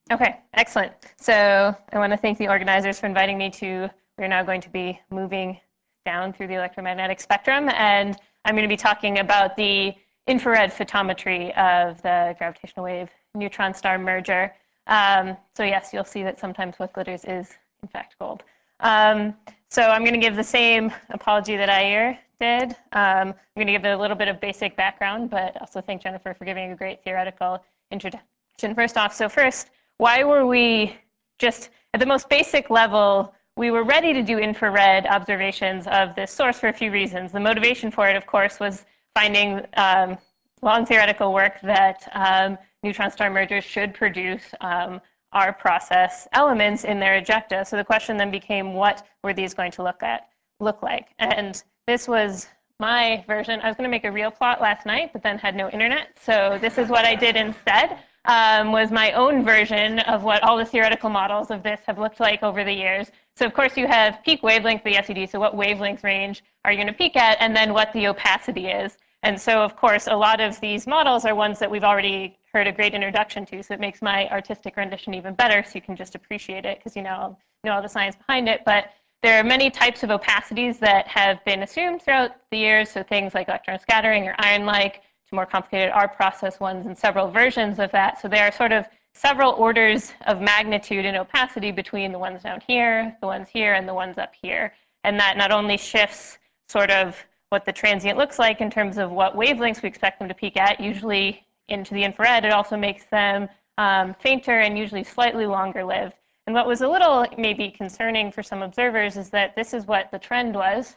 Okay, excellent. So I want to thank the organizers for inviting me to, we're now going to be moving down through the electromagnetic spectrum, and I'm going to be talking about the infrared photometry of the gravitational wave neutron star merger. So yes, you'll see that sometimes what glitters is, in fact, gold. So I'm going to give the same apology that Ayer did. I'm going to give a little bit of basic background, but also thank Jennifer for giving a great theoretical introduction first off. So first, why were we just, at the most basic level, we were ready to do infrared observations of this source for a few reasons. The motivation for it, of course, was finding long theoretical work that neutron star mergers should produce our process elements in their ejecta. So the question then became, what were these going to look like? And this was my version. I was going to make a real plot last night, but then had no internet. So this is what I did instead. Was my own version of what all the theoretical models of this have looked like over the years. So of course you have peak wavelength, the SED, so what wavelength range are you going to peak at, and then what the opacity is. And so of course a lot of these models are ones that we've already heard a great introduction to, so it makes my artistic rendition even better, so you can just appreciate it because you know all the science behind it. But there are many types of opacities that have been assumed throughout the years, so things like electron scattering or iron-like, to more complicated R process ones, and several versions of that. So there are sort of several orders of magnitude in opacity between the ones down here, the ones here, and the ones up here. And that not only shifts sort of what the transient looks like in terms of what wavelengths we expect them to peak at, usually into the infrared, it also makes them fainter and usually slightly longer lived. And what was a little maybe concerning for some observers is that this is what the trend was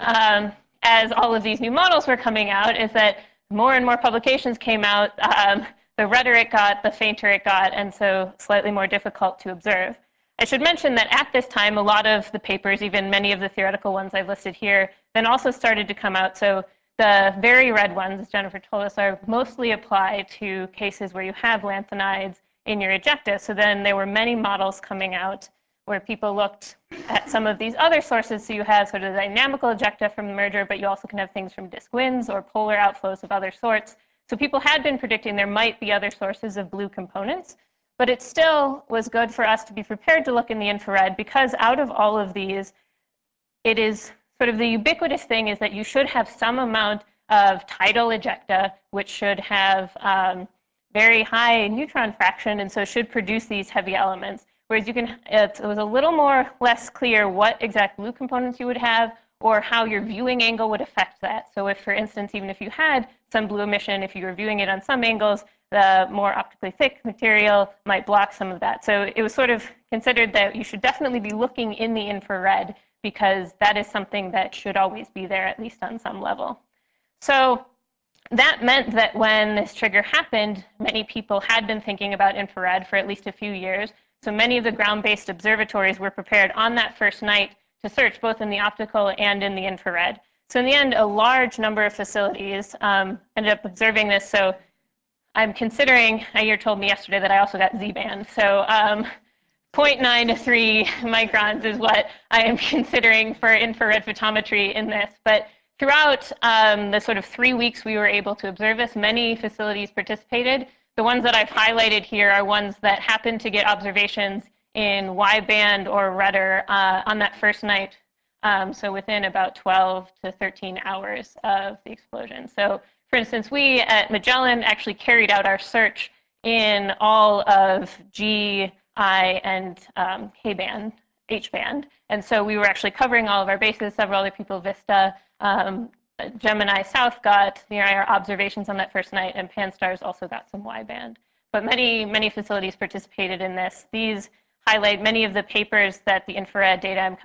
as all of these new models were coming out, is that more and more publications came out, the redder it got, the fainter it got, and so slightly more difficult to observe. I should mention that at this time, a lot of the papers, even many of the theoretical ones I've listed here, then also started to come out. So the very red ones, as Jennifer told us, are mostly apply to cases where you have lanthanides in your ejecta. So then there were many models coming out where people looked at some of these other sources. So you have sort of the dynamical ejecta from the merger, but you also can have things from disk winds or polar outflows of other sorts. So people had been predicting there might be other sources of blue components, but it still was good for us to be prepared to look in the infrared, because out of all of these, it is sort of the ubiquitous thing is that you should have some amount of tidal ejecta, which should have very high neutron fraction, and so should produce these heavy elements. Whereas it was a little more less clear what exact blue components you would have or how your viewing angle would affect that. So if, for instance, even if you had some blue emission, if you were viewing it on some angles, the more optically thick material might block some of that. So it was sort of considered that you should definitely be looking in the infrared, because that is something that should always be there, at least on some level. So that meant that when this trigger happened, many people had been thinking about infrared for at least a few years. So many of the ground-based observatories were prepared on that first night to search both in the optical and in the infrared. So in the end, a large number of facilities ended up observing this. So I'm considering, Ayer told me yesterday that I also got Z-band. So 0.9 to 3 microns is what I am considering for infrared photometry in this. But throughout the sort of 3 weeks we were able to observe this, many facilities participated. The ones that I've highlighted here are ones that happened to get observations in Y-band or redder on that first night. So within about 12 to 13 hours of the explosion. So for instance, we at Magellan actually carried out our search in all of G, I, and K-band, H-band. And so we were actually covering all of our bases. Several other people, Vista, Gemini South got our observations on that first night, and Pan-STARRS also got some Y-band. But many, many facilities participated in this. These highlight many of the papers that the infrared data I'm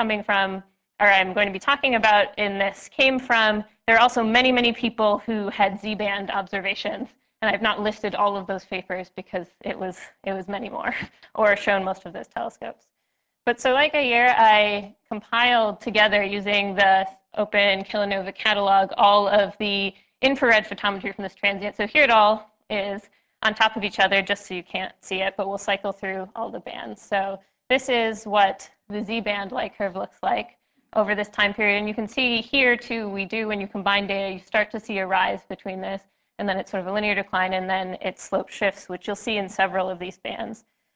going to be talking about in this came from. There are also many, many people who had Z-band observations. And I've not listed all of those papers because it was many more, or shown most of those telescopes. But so like Ayer, I compiled together using the Open Kilonova catalog all of the infrared photometry from this transient. So here it all is on top of each other, just so you can't see it, but we'll cycle through all the bands. So this is what the Z-band light curve looks like over this time period. And you can see here, too, when you combine data, you start to see a rise between this. And then it's sort of a linear decline, and then its slope shifts, which you'll see in several of these bands.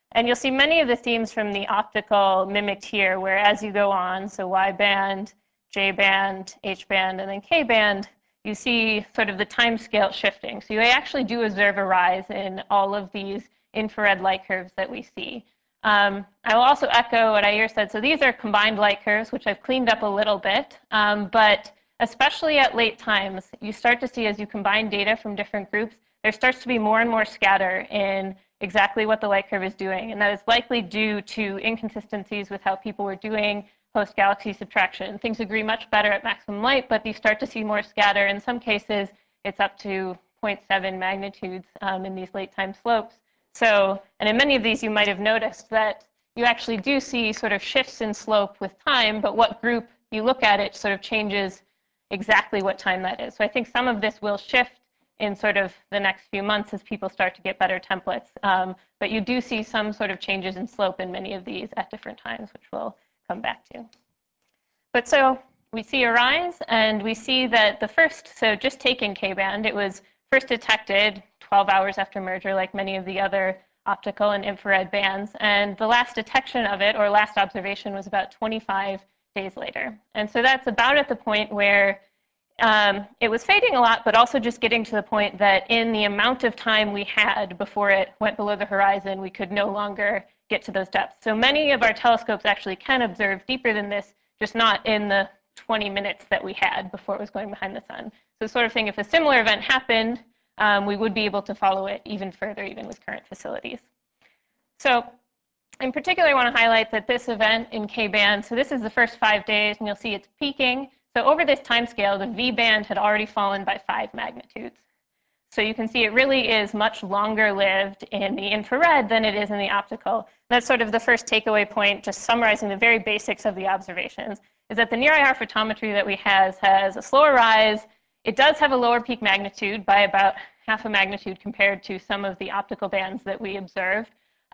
And you'll see many of the themes from the optical mimicked here, where as you go on, so Y band, J band, H band, and then K band, you see sort of the time scale shifting. So you actually do observe a rise in all of these infrared light curves that we see. I will also echo what Ayer said. So these are combined light curves, which I've cleaned up a little bit. But especially at late times, you start to see as you combine data from different groups, there starts to be more and more scatter in exactly what the light curve is doing. And that is likely due to inconsistencies with how people were doing post-galaxy subtraction. Things agree much better at maximum light, but you start to see more scatter. In some cases, it's up to 0.7 magnitudes in these late time slopes. So, and in many of these, you might have noticed that you actually do see sort of shifts in slope with time, but what group you look at, it sort of changes exactly what time that is. So I think some of this will shift in sort of the next few months as people start to get better templates. But you do see some sort of changes in slope in many of these at different times, which we'll come back to. But so we see a rise, and we see that the first, so just taking K-band, it was first detected 12 hours after merger, like many of the other optical and infrared bands. And the last detection of it, or last observation, was about 25 days later. And so that's about at the point where it was fading a lot, but also just getting to the point that in the amount of time we had before it went below the horizon, we could no longer get to those depths. So many of our telescopes actually can observe deeper than this, just not in the 20 minutes that we had before it was going behind the sun. So sort of thing, if a similar event happened, we would be able to follow it even further, even with current facilities. So in particular, I want to highlight that this event in K-band, so this is the first 5 days, and you'll see it's peaking. So over this time scale, the V band had already fallen by 5 magnitudes. So you can see it really is much longer lived in the infrared than it is in the optical. That's sort of the first takeaway point, just summarizing the very basics of the observations, is that the near-IR photometry that we have has a slower rise. It does have a lower peak magnitude by about half a magnitude compared to some of the optical bands that we observed.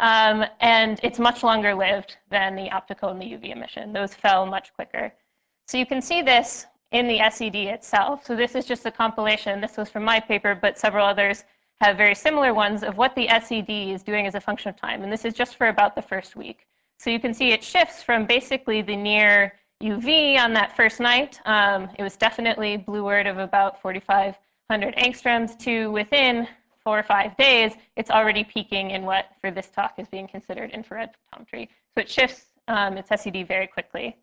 And it's much longer lived than the optical and the UV emission. Those fell much quicker. So you can see this in the SED itself. So this is just a compilation. This was from my paper, but several others have very similar ones of what the SED is doing as a function of time. And this is just for about the first week. So you can see it shifts from basically the near UV on that first night. It was definitely blueward of about 4,500 angstroms to within 4 or 5 days, it's already peaking in what for this talk is being considered infrared photometry. So it shifts its SED very quickly.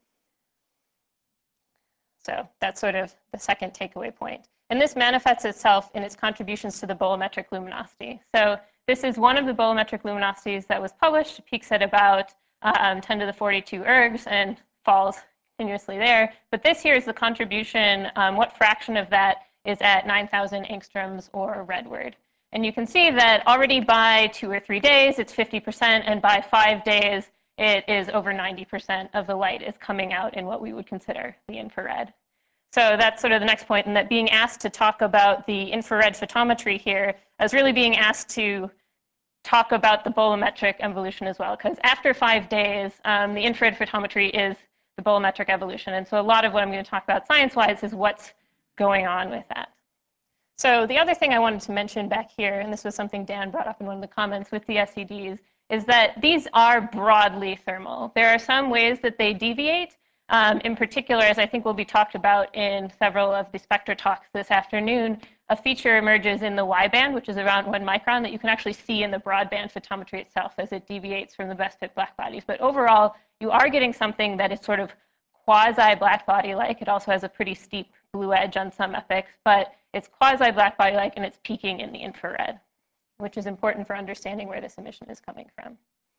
So that's sort of the second takeaway point. And this manifests itself in its contributions to the bolometric luminosity. So this is one of the bolometric luminosities that was published. It peaks at about 10 to the 42 ergs and falls continuously there. But this here is the contribution. What fraction of that is at 9,000 angstroms or redward? And you can see that already by 2 or 3 days, it's 50%. And by 5 days, it is over 90% of the light is coming out in what we would consider the infrared. So that's sort of the next point, and that being asked to talk about the infrared photometry here, I was really being asked to talk about the bolometric evolution as well, because after 5 days, the infrared photometry is the bolometric evolution. And so a lot of what I'm going to talk about science-wise is what's going on with that. So the other thing I wanted to mention back here, and this was something Dan brought up in one of the comments with the SEDs, is that these are broadly thermal. There are some ways that they deviate. In particular, as I think will be talked about in several of the Spectra talks this afternoon, a feature emerges in the Y band, which is around 1 micron, that you can actually see in the broadband photometry itself as it deviates from the best fit black bodies. But overall, you are getting something that is sort of quasi-black body-like. It also has a pretty steep blue edge on some epochs, but it's quasi-black body-like, and it's peaking in the infrared, which is important for understanding where this emission is coming from.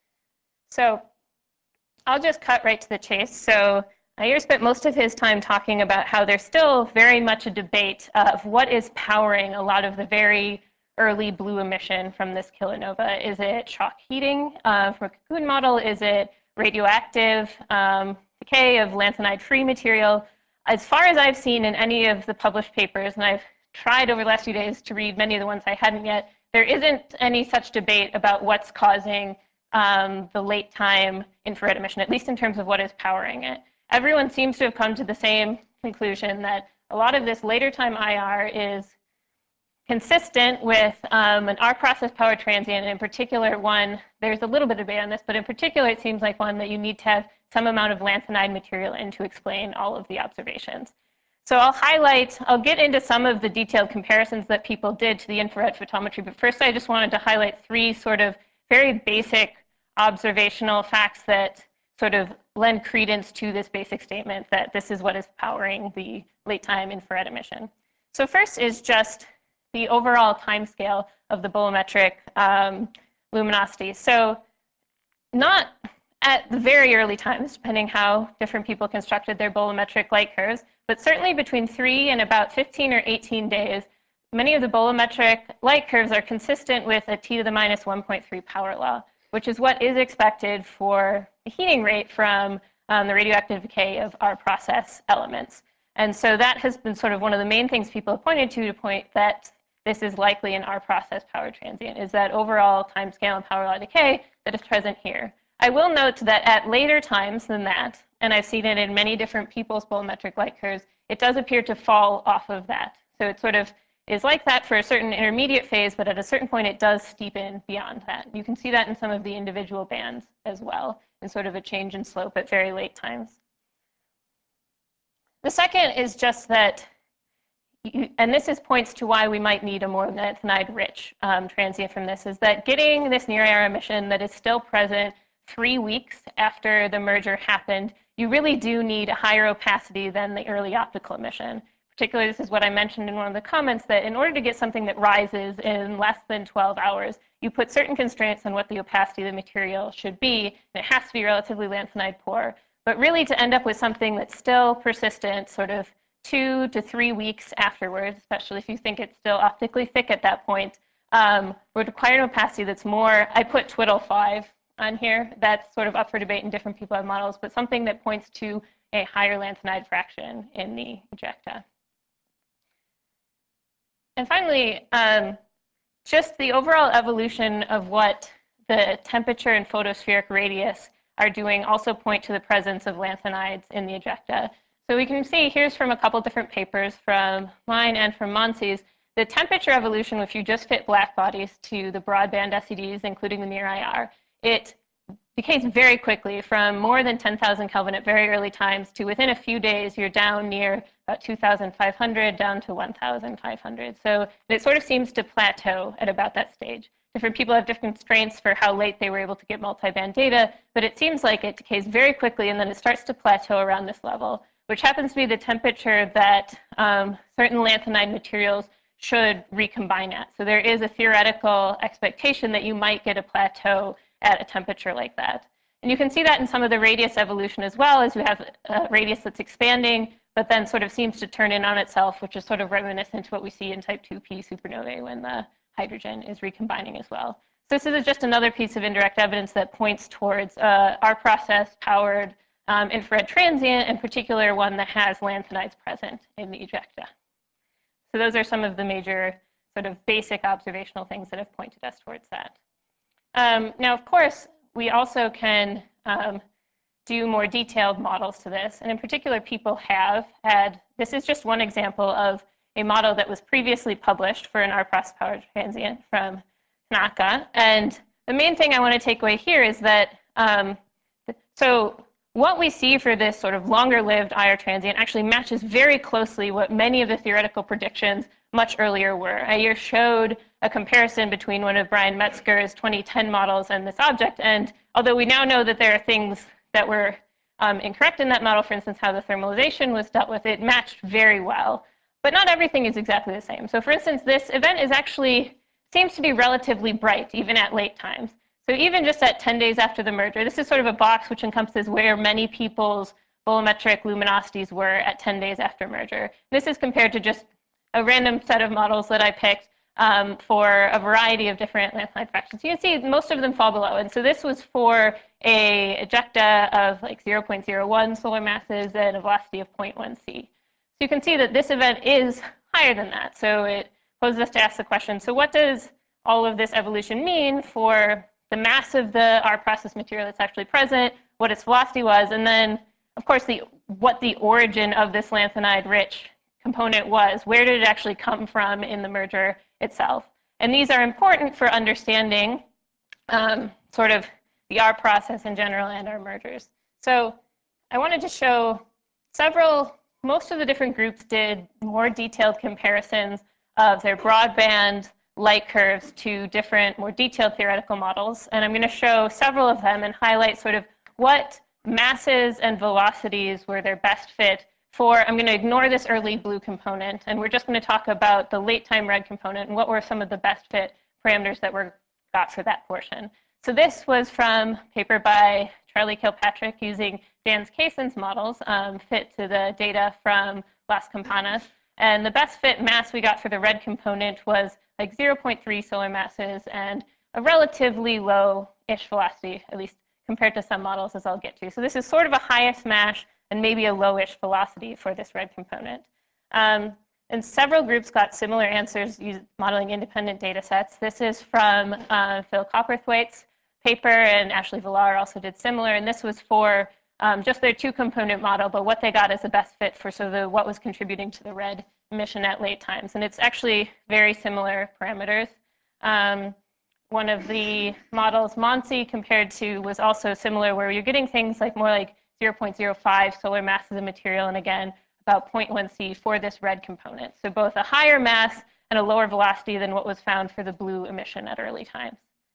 So I'll just cut right to the chase. So Ayer spent most of his time talking about how there's still very much a debate of what is powering a lot of the very early blue emission from this kilonova. Is it shock heating from a cocoon model? Is it radioactive decay of lanthanide-free material? As far as I've seen in any of the published papers, and I've tried over the last few days to read many of the ones I hadn't yet, there isn't any such debate about what's causing the late time infrared emission, at least in terms of what is powering it. Everyone seems to have come to the same conclusion that a lot of this later time IR is consistent with an R process power transient, and in particular one, there's a little bit of debate on this, but in particular it seems like one that you need to have some amount of lanthanide material in to explain all of the observations. So I'll get into some of the detailed comparisons that people did to the infrared photometry, but first I just wanted to highlight three sort of very basic observational facts that sort of lend credence to this basic statement that this is what is powering the late time infrared emission. So first is just the overall timescale of the bolometric luminosity. So not at the very early times, depending how different people constructed their bolometric light curves, but certainly between 3 and about 15 or 18 days, many of the bolometric light curves are consistent with a t to the minus 1.3 power law, which is what is expected for the heating rate from the radioactive decay of our process elements. And so that has been sort of one of the main things people have pointed to point that this is likely in our process power transient, is that overall time scale and power law decay that is present here. I will note that at later times than that, and I've seen it in many different people's bolometric light curves, it does appear to fall off of that. So it sort of is like that for a certain intermediate phase, but at a certain point it does steepen beyond that. You can see that in some of the individual bands as well, in sort of a change in slope at very late times. The second is just that, and this points to why we might need a more lanthanide-rich transient from this, is that getting this near-IR emission that is still present 3 weeks after the merger happened, you really do need a higher opacity than the early optical emission. Particularly, this is what I mentioned in one of the comments, that in order to get something that rises in less than 12 hours, you put certain constraints on what the opacity of the material should be, and it has to be relatively lanthanide poor. But really, to end up with something that's still persistent, sort of 2 to 3 weeks afterwards, especially if you think it's still optically thick at that point, would require an opacity that's more, I put twiddle 5 on here. That's sort of up for debate, and different people have models, but something that points to a higher lanthanide fraction in the ejecta. And finally, just the overall evolution of what the temperature and photospheric radius are doing also point to the presence of lanthanides in the ejecta. So we can see here's from a couple different papers from mine and from Monsi's, the temperature evolution, if you just fit black bodies to the broadband SEDs, including the near IR, it decays very quickly from more than 10,000 Kelvin at very early times to within a few days, you're down near about 2,500 down to 1,500. So it sort of seems to plateau at about that stage. Different people have different constraints for how late they were able to get multiband data, but it seems like it decays very quickly and then it starts to plateau around this level, which happens to be the temperature that certain lanthanide materials should recombine at. So there is a theoretical expectation that you might get a plateau at a temperature like that. And you can see that in some of the radius evolution as well, as you have a radius that's expanding, but then sort of seems to turn in on itself, which is sort of reminiscent to what we see in type 2p supernovae when the hydrogen is recombining as well. So this is just another piece of indirect evidence that points towards our process-powered infrared transient, in particular one that has lanthanides present in the ejecta. So those are some of the major sort of basic observational things that have pointed us towards that. Now, of course, we also can do more detailed models to this. And in particular, people have had, this is just one example of a model that was previously published for an R-process powered transient from Tanaka. And the main thing I want to take away here is that, so what we see for this sort of longer-lived IR transient actually matches very closely what many of the theoretical predictions much earlier were. I showed a comparison between one of Brian Metzger's 2010 models and this object. And although we now know that there are things that were incorrect in that model, for instance, how the thermalization was dealt with, it matched very well. But not everything is exactly the same. So for instance, this event is actually, seems to be relatively bright, even at late times. So even just at 10 days after the merger, this is sort of a box which encompasses where many people's bolometric luminosities were at 10 days after merger. This is compared to just a random set of models that I picked for a variety of different lanthanide fractions. You can see most of them fall below. And so this was for a ejecta of like 0.01 solar masses and a velocity of 0.1 c. So you can see that this event is higher than that. So it poses us to ask the question, so what does all of this evolution mean for the mass of the R process material that's actually present, what its velocity was, and then, of course, what the origin of this lanthanide-rich component was. Where did it actually come from in the merger itself? And these are important for understanding sort of the R process in general and our mergers. So I wanted to show most of the different groups did more detailed comparisons of their broadband light curves to different, more detailed theoretical models. And I'm going to show several of them and highlight sort of what masses and velocities were their best fit for. I'm going to ignore this early blue component, and we're just going to talk about the late time red component and what were some of the best fit parameters that were got for that portion. So this was from a paper by Charlie Kilpatrick using Jans Kaysen's models fit to the data from Las Campanas. And the best fit mass we got for the red component was like 0.3 solar masses and a relatively low-ish velocity, at least compared to some models, as I'll get to. So this is sort of a highest mass and maybe a low-ish velocity for this red component. And several groups got similar answers modeling independent data sets. This is from Phil Copperthwaite's paper, and Ashley Villar also did similar. And this was for just their two-component model, but what they got as the best fit for what was contributing to the red emission at late times. And it's actually very similar parameters. One of the models MONSI compared to was also similar, where you're getting things like more like 0.05 solar masses of material, and again, about 0.1 C for this red component. So both a higher mass and a lower velocity than what was found for the blue emission at early times.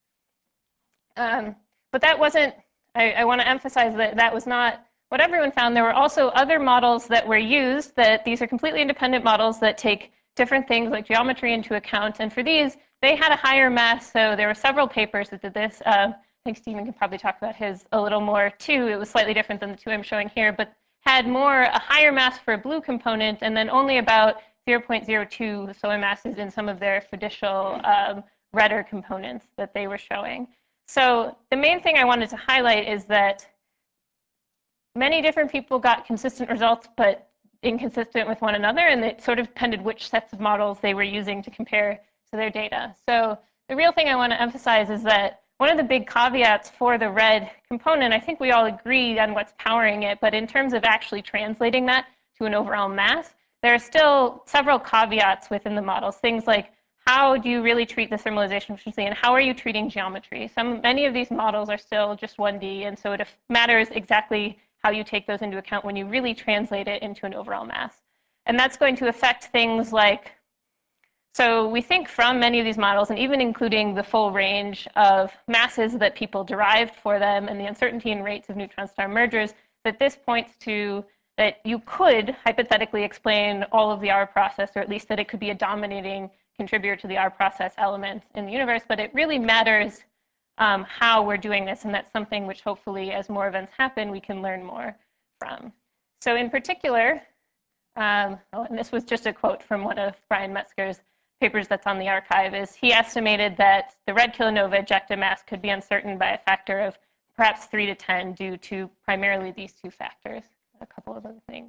But that wasn't, I want to emphasize that that was not what everyone found. There were also other models that were used, that these are completely independent models that take different things like geometry into account. And for these, they had a higher mass. So there were several papers that did this. I think Stephen can probably talk about his a little more too. It was slightly different than the two I'm showing here, but had a higher mass for a blue component, and then only about 0.02 solar masses in some of their fiducial redder components that they were showing. So the main thing I wanted to highlight is that many different people got consistent results, but inconsistent with one another, and it sort of depended which sets of models they were using to compare to their data. So the real thing I want to emphasize is that one of the big caveats for the red component, I think we all agree on what's powering it, but in terms of actually translating that to an overall mass, there are still several caveats within the models. Things like, how do you really treat the thermalization efficiency, and how are you treating geometry? Many of these models are still just 1D, and so it matters exactly how you take those into account when you really translate it into an overall mass. And that's going to affect things like, so we think from many of these models, and even including the full range of masses that people derived for them and the uncertainty in rates of neutron star mergers, that this points to that you could hypothetically explain all of the R process, or at least that it could be a dominating contributor to the R process elements in the universe. But it really matters how we're doing this, and that's something which hopefully, as more events happen, we can learn more from. So in particular, and this was just a quote from one of Brian Metzger's papers that's on the archive, is he estimated that the red kilonova ejecta mass could be uncertain by a factor of perhaps 3 to 10 due to primarily these two factors, a couple of other things.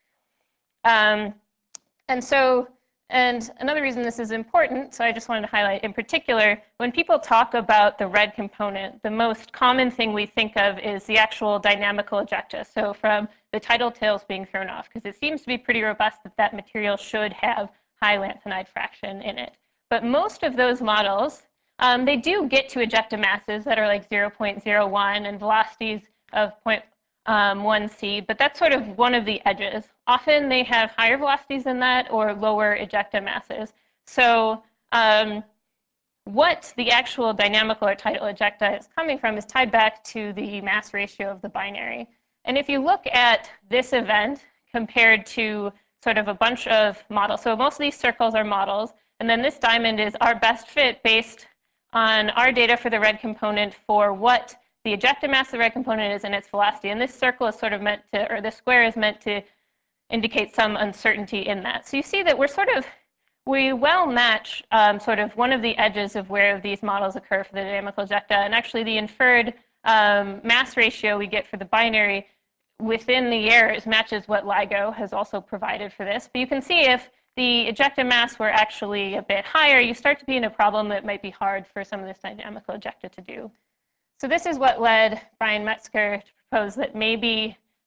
And another reason this is important, so I just wanted to highlight in particular, when people talk about the red component, the most common thing we think of is the actual dynamical ejecta. So from the tidal tails being thrown off, because it seems to be pretty robust that material should have high lanthanide fraction in it. But most of those models, they do get to ejecta masses that are like 0.01 and velocities of 0.1 C, but that's sort of one of the edges. Often they have higher velocities than that or lower ejecta masses. So what the actual dynamical or tidal ejecta is coming from is tied back to the mass ratio of the binary. And if you look at this event compared to sort of a bunch of models, so most of these circles are models, and then this diamond is our best fit based on our data for the red component for what the ejecta mass of the red component is and its velocity. And this circle is sort of meant to, or this square is meant to indicate some uncertainty in that. So you see that we well match sort of one of the edges of where these models occur for the dynamical ejecta, and actually the inferred mass ratio we get for the binary within the errors matches what LIGO has also provided for this. But you can see if the ejecta mass were actually a bit higher, you start to be in a problem that might be hard for some of this dynamical ejecta to do. So this is what led Brian Metzger to propose that maybe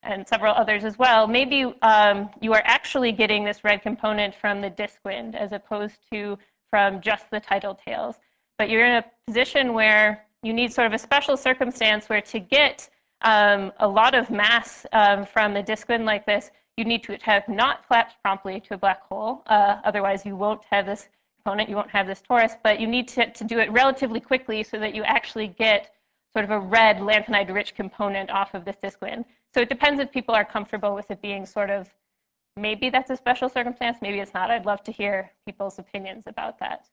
and several others as well, maybe you are actually getting this red component from the disk wind as opposed to from just the tidal tails. But you're in a position where you need sort of a special circumstance where to get a lot of mass from the disk wind like this, you need to have not collapsed promptly to a black hole. Otherwise, you won't have this component, you won't have this torus, but you need to do it relatively quickly so that you actually get sort of a red lanthanide-rich component off of this disk wind. So it depends if people are comfortable with it being sort of, maybe that's a special circumstance, maybe it's not. I'd love to hear people's opinions about that.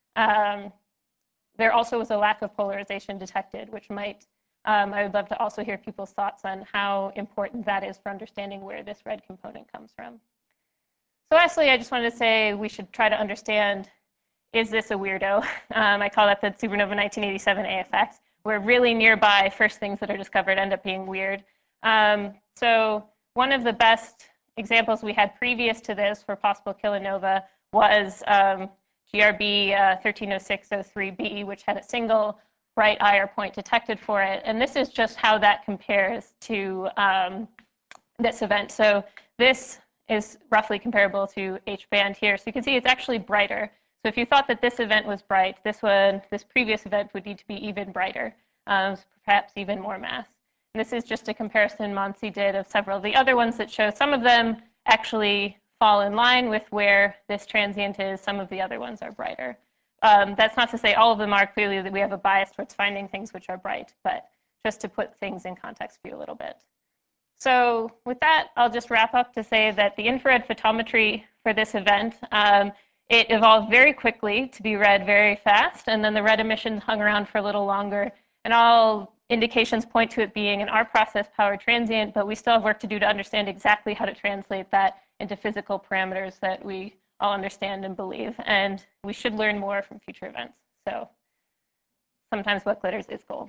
There also was a lack of polarization detected, which might, I would love to also hear people's thoughts on how important that is for understanding where this red component comes from. So lastly, I just wanted to say we should try to understand, is this a weirdo? I call that the supernova 1987 AFX, where really nearby first things that are discovered end up being weird. So one of the best examples we had previous to this for possible kilonova was GRB 130603b, which had a single bright IR point detected for it. And this is just how that compares to this event. So this is roughly comparable to H-band here. So you can see it's actually brighter. So if you thought that this event was bright, this previous event would need to be even brighter, perhaps even more mass. And this is just a comparison Monsi did of several of the other ones that show some of them actually fall in line with where this transient is. Some of the other ones are brighter. That's not to say all of them are. Clearly that we have a bias towards finding things which are bright, but just to put things in context for you a little bit. So with that, I'll just wrap up to say that the infrared photometry for this event, it evolved very quickly to be read very fast, and then the red emissions hung around for a little longer. And all indications point to it being an R process powered transient, but we still have work to do to understand exactly how to translate that into physical parameters that we all understand and believe. And we should learn more from future events. So sometimes what glitters is gold.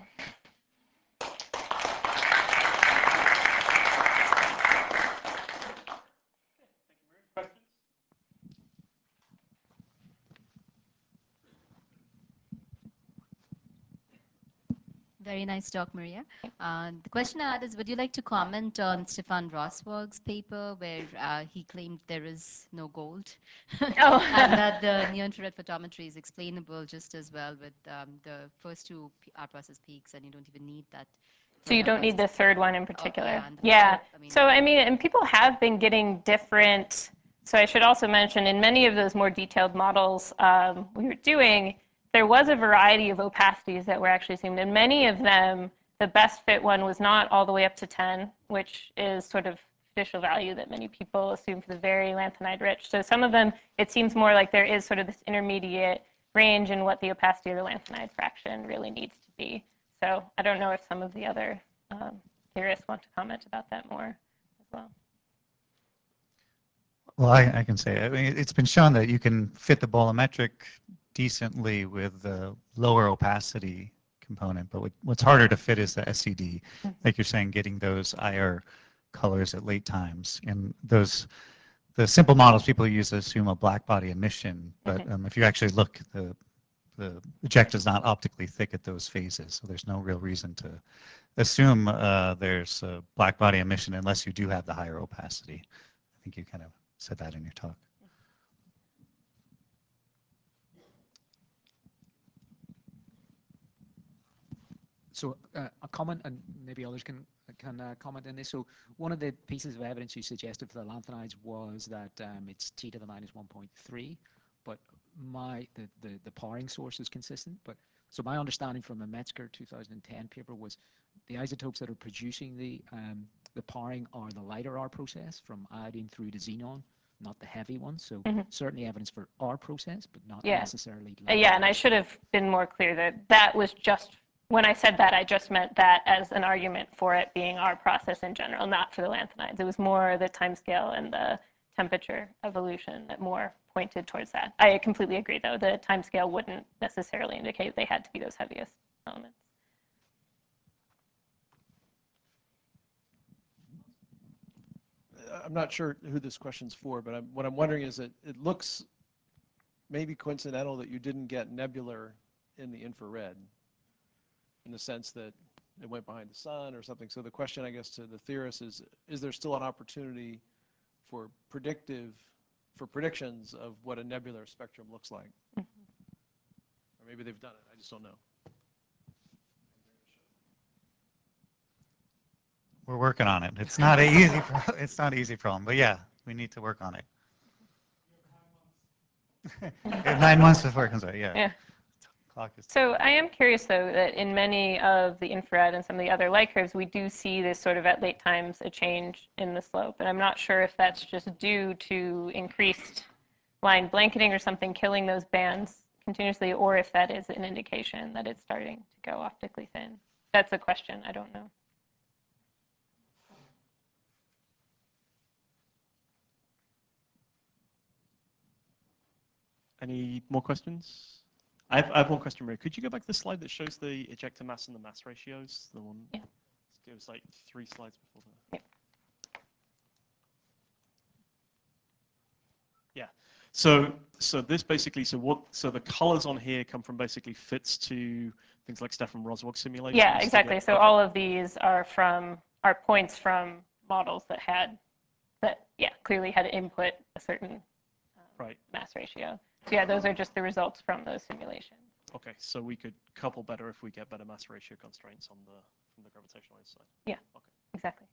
Very nice talk, Maria. The question I had is, would you like to comment on Stefan Roswag's paper where he claimed there is no gold? Oh. And that the near-infrared photometry is explainable just as well with the first two R process peaks, and you don't even need that. So you don't need the third one in particular. Yeah. So I mean, and people have been getting different. So I should also mention, in many of those more detailed models we were doing, there was a variety of opacities that were actually assumed. And many of them, the best fit one was not all the way up to 10, which is sort of official value that many people assume for the very lanthanide rich. So some of them, it seems more like there is sort of this intermediate range in what the opacity of the lanthanide fraction really needs to be. So I don't know if some of the other theorists want to comment about that more as well. Well, I can say, I mean, it's been shown that you can fit the bolometric decently with the lower opacity component, but what's harder to fit is the SCD. Like you're saying, getting those IR colors at late times. And those, the simple models people use assume a black body emission, but if you actually look, the eject is not optically thick at those phases, so there's no real reason to assume there's a black body emission unless you do have the higher opacity. I think you kind of said that in your talk. So a comment, and maybe others can comment on this. So one of the pieces of evidence you suggested for the lanthanides was that it's T to the minus 1.3, but the powering source is consistent. But so my understanding from a Metzger 2010 paper was the isotopes that are producing the powering are the lighter R process from iodine through to xenon, not the heavy ones. So certainly evidence for R process, but not necessarily. Yeah, and I should have been more clear that that was just, when I said that, I just meant that as an argument for it being our process in general, not for the lanthanides. It was more the timescale and the temperature evolution that more pointed towards that. I completely agree, though. The timescale wouldn't necessarily indicate they had to be those heaviest elements. I'm not sure who this question's for, but what I'm wondering is that it looks maybe coincidental that you didn't get nebular in the infrared, in the sense that it went behind the sun or something. So the question, I guess, to the theorists is there still an opportunity for predictions of what a nebular spectrum looks like? Or maybe they've done it, I just don't know. We're working on it. It's not an easy, it's not an easy problem, but yeah, we need to work on it. We have 9 months before it comes out, yeah. Yeah. Clock is So I am curious, though, that in many of the infrared and some of the other light curves, we do see this sort of at late times a change in the slope. And I'm not sure if that's just due to increased line blanketing or something killing those bands continuously, or if that is an indication that it's starting to go optically thin. That's a question. I don't know. Any more questions? I have one question, Maria. Could you go back to the slide that shows the ejector mass and the mass ratios? The one. Yeah. It was like 3 slides before that. Yeah. Yeah. So this basically, so the colors on here come from basically fits to things like Stefan Roswag simulations. Yeah, exactly. So okay. all of these are points from models that clearly had input a certain Right. mass ratio. So yeah, those are just the results from those simulations. Okay, so we could couple better if we get better mass ratio constraints from the gravitational wave side. Yeah. Okay. Exactly.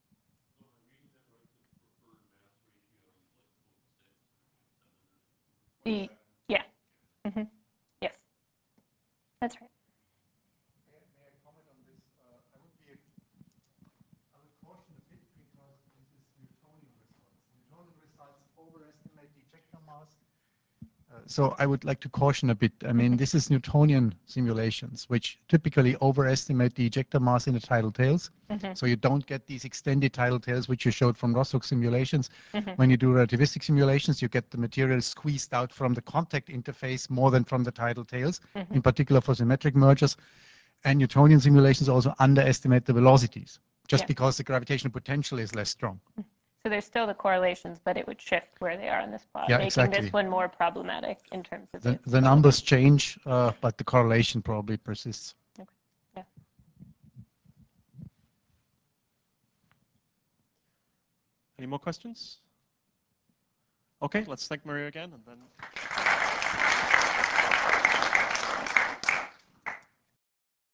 Yeah. Mm-hmm. Yes. That's right. May I comment on this? I would caution a bit because this is Newtonian results. Newtonian results overestimate the ejector mass. So I would like to caution a bit. I mean, this is Newtonian simulations, which typically overestimate the ejector mass in the tidal tails. Mm-hmm. So you don't get these extended tidal tails, which you showed from Roswag simulations. Mm-hmm. When you do relativistic simulations, you get the material squeezed out from the contact interface more than from the tidal tails, Mm-hmm. in particular for symmetric mergers. And Newtonian simulations also underestimate the velocities, just Yeah. because the gravitational potential is less strong. So there's still the correlations, but it would shift where they are in this plot, Yeah, making exactly. this one more problematic in terms of The numbers change, but the correlation probably persists. Okay. Yeah. Any more questions? Okay, let's thank Maria again and then.